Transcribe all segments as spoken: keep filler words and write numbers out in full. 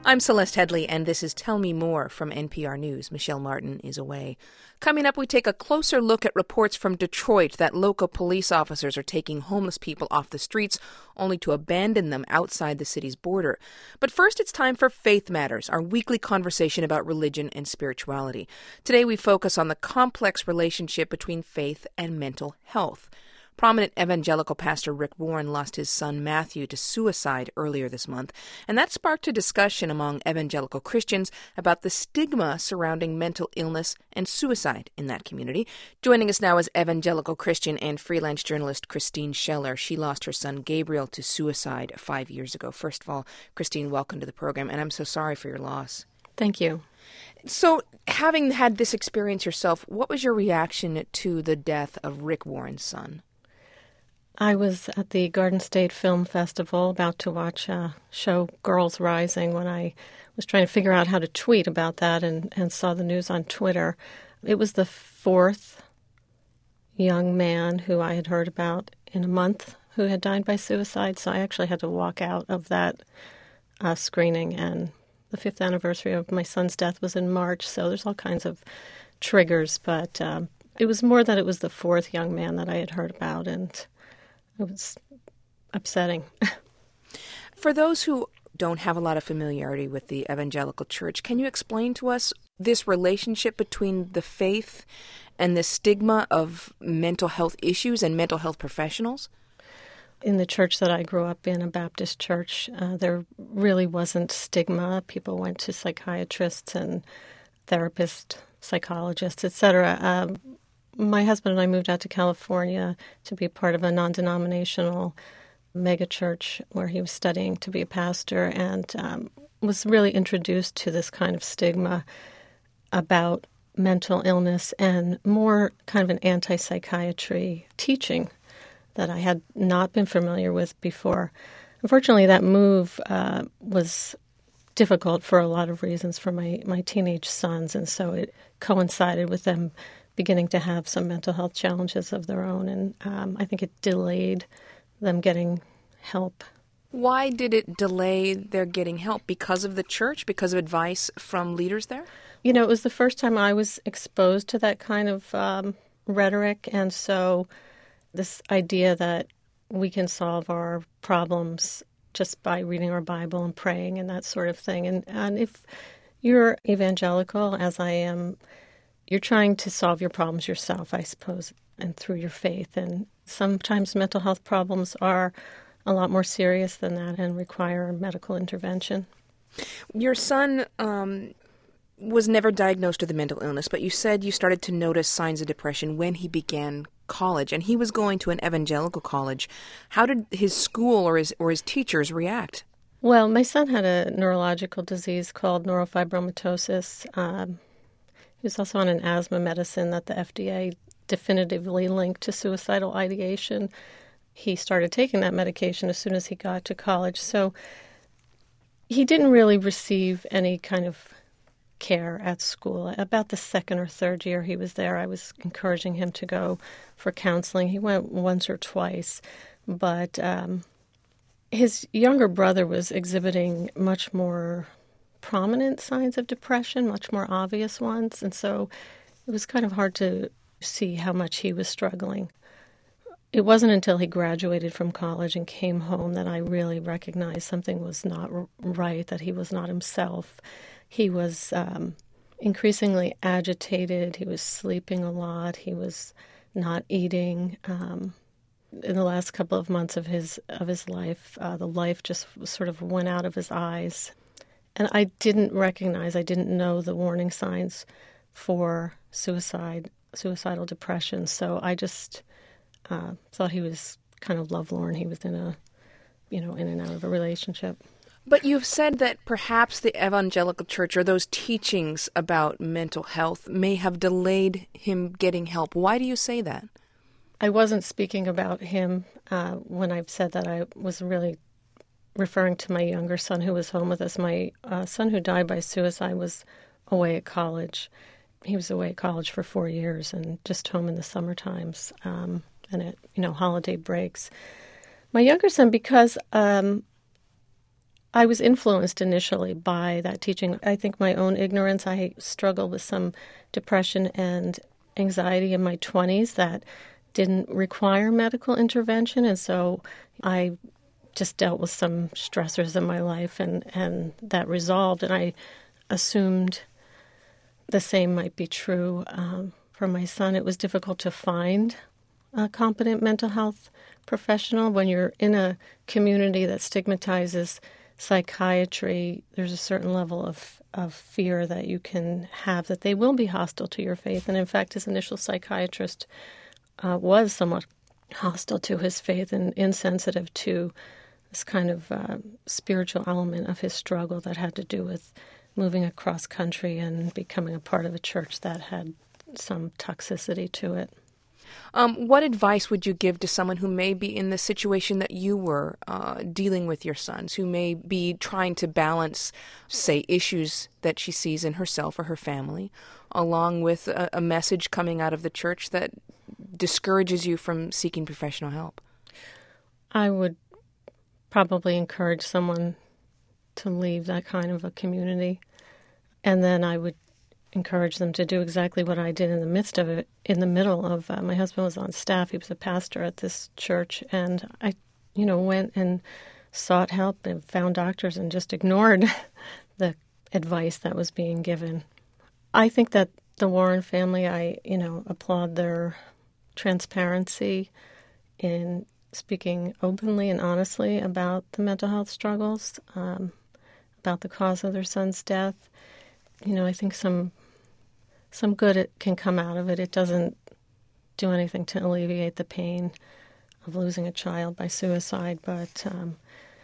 I'm Celeste Headley, and this is Tell Me More from N P R News. Michelle Martin is away. Coming up, we take a closer look at reports from Detroit that local police officers are taking homeless people off the streets only to abandon them outside the city's border. But first, it's time for Faith Matters, our weekly conversation about religion and spirituality. Today, we focus on the complex relationship between faith and mental health. Prominent evangelical pastor Rick Warren lost his son Matthew to suicide earlier this month, and that sparked a discussion among evangelical Christians about the stigma surrounding mental illness and suicide in that community. Joining us now is evangelical Christian and freelance journalist Christine Scheller. She lost her son Gabriel to suicide five years ago. First of all, Christine, welcome to the program, and I'm so sorry for your loss. Thank you. So, having had this experience yourself, what was your reaction to the death of Rick Warren's son? I was at the Garden State Film Festival about to watch a show, Girls Rising, when I was trying to figure out how to tweet about that and, and saw the news on Twitter. It was the fourth young man who I had heard about in a month who had died by suicide, so I actually had to walk out of that uh, screening. And the fifth anniversary of my son's death was in March, so there's all kinds of triggers, but um, it was more that it was the fourth young man that I had heard about, and it was upsetting. For those who don't have a lot of familiarity with the evangelical church, can you explain to us this relationship between the faith and the stigma of mental health issues and mental health professionals? In the church that I grew up in, a Baptist church, uh, there really wasn't stigma. People went to psychiatrists and therapists, psychologists, et cetera. Um, My husband and I moved out to California to be part of a non-denominational megachurch where he was studying to be a pastor, and um, was really introduced to this kind of stigma about mental illness and more kind of an anti-psychiatry teaching that I had not been familiar with before. Unfortunately, that move uh, was difficult for a lot of reasons for my, my teenage sons, and so it coincided with them beginning to have some mental health challenges of their own, and um, I think it delayed them getting help. Why did it delay their getting help? Because of the church? Because of advice from leaders there? You know, it was the first time I was exposed to that kind of um, rhetoric, and so this idea that we can solve our problems just by reading our Bible and praying and that sort of thing. And, and if you're evangelical, as I am, you're trying to solve your problems yourself, I suppose, and through your faith. And sometimes mental health problems are a lot more serious than that and require medical intervention. Your son um, was never diagnosed with a mental illness, but you said you started to notice signs of depression when he began college, and he was going to an evangelical college. How did his school or his, or his teachers react? Well, my son had a neurological disease called neurofibromatosis. Um, He was also on an asthma medicine that the F D A definitively linked to suicidal ideation. He started taking that medication as soon as he got to college. So he didn't really receive any kind of care at school. About the second or third year he was there, I was encouraging him to go for counseling. He went once or twice, but um, his younger brother was exhibiting much more prominent signs of depression, much more obvious ones, and so it was kind of hard to see how much he was struggling. It wasn't until he graduated from college and came home that I really recognized something was not right, that he was not himself. He was um, increasingly agitated. He was sleeping a lot. He was not eating. Um, in the last couple of months of his of his life, uh, the life just sort of went out of his eyes. And I didn't recognize, I didn't know the warning signs for suicide, suicidal depression. So I just uh, thought he was kind of lovelorn. He was in a, you know, in and out of a relationship. But you've said that perhaps the evangelical church or those teachings about mental health may have delayed him getting help. Why do you say that? I wasn't speaking about him uh, when I've said that. I was really referring to my younger son who was home with us. My uh, son who died by suicide was away at college. He was away at college for four years and just home in the summer times um, and at, you know, holiday breaks. My younger son, because um, I was influenced initially by that teaching. I think my own ignorance, I struggled with some depression and anxiety in my twenties that didn't require medical intervention, and so I just dealt with some stressors in my life, and, and that resolved, and I assumed the same might be true um, for my son. It was difficult to find a competent mental health professional. When you're in a community that stigmatizes psychiatry, there's a certain level of, of fear that you can have that they will be hostile to your faith. And in fact, his initial psychiatrist uh, was somewhat hostile to his faith and insensitive to this kind of uh, spiritual element of his struggle that had to do with moving across country and becoming a part of a church that had some toxicity to it. Um, what advice would you give to someone who may be in the situation that you were uh, dealing with your sons, who may be trying to balance, say, issues that she sees in herself or her family, along with a, a message coming out of the church that discourages you from seeking professional help? I would probably encourage someone to leave that kind of a community, and then I would encourage them to do exactly what I did in the midst of it. In the middle of, uh, my husband was on staff, he was a pastor at this church, and I, you know, went and sought help and found doctors and just ignored the advice that was being given. I think that the Warren family, I, you know, applaud their transparency in speaking openly and honestly about the mental health struggles, um, about the cause of their son's death. You know, I think some some good it can come out of it. It doesn't do anything to alleviate the pain of losing a child by suicide, but um,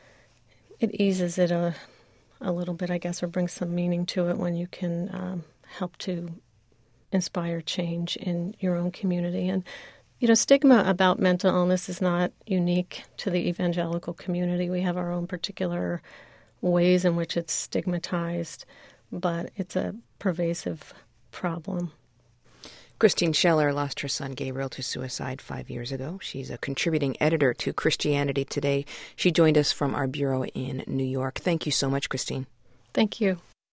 it eases it a, a little bit, I guess, or brings some meaning to it when you can um, help to inspire change in your own community. And, you know, stigma about mental illness is not unique to the evangelical community. We have our own particular ways in which it's stigmatized, but it's a pervasive problem. Christine Scheller lost her son Gabriel to suicide five years ago. She's a contributing editor to Christianity Today. She joined us from our bureau in New York. Thank you so much, Christine. Thank you.